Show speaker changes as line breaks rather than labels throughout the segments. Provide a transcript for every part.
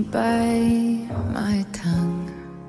bite my tongue.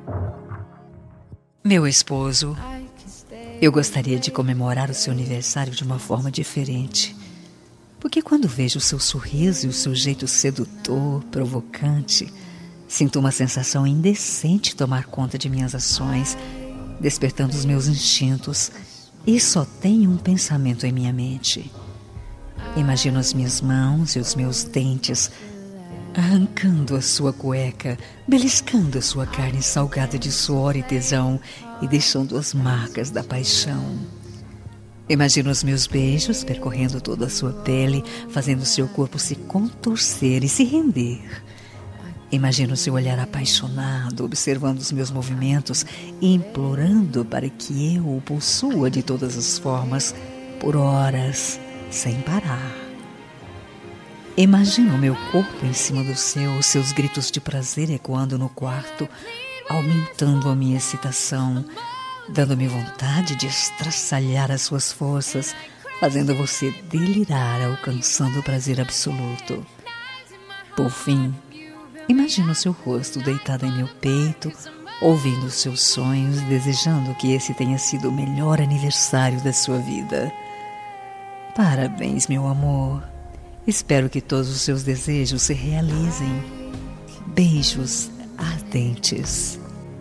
Meu esposo, eu gostaria de comemorar o seu aniversário de uma forma diferente. Porque quando vejo o seu sorriso e o seu jeito sedutor, provocante, sinto uma sensação indecente tomar conta de minhas ações, despertando os meus instintos, e só tenho um pensamento em minha mente. Imagino as minhas mãos e os meus dentes arrancando a sua cueca, beliscando a sua carne salgada de suor e tesão e deixando as marcas da paixão. Imagino os meus beijos percorrendo toda a sua pele, fazendo seu corpo se contorcer e se render. Imagino seu olhar apaixonado, observando os meus movimentos e implorando para que eu o possua de todas as formas, por horas, sem parar. Imagino o meu corpo em cima do seu, os seus gritos de prazer ecoando no quarto, aumentando a minha excitação, dando-me vontade de estraçalhar as suas forças, fazendo você delirar, alcançando o prazer absoluto. Por fim, imagino seu rosto deitado em meu peito, ouvindo os seus sonhos, desejando que esse tenha sido o melhor aniversário da sua vida. Parabéns, meu amor. Espero que todos os seus desejos se realizem. Beijos ardentes.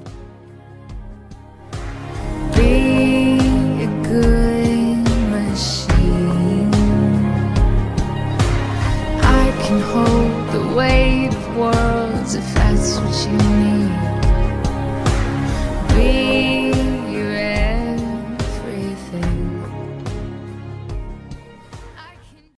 Be a good machine. I can hold the weight of worlds if that's what you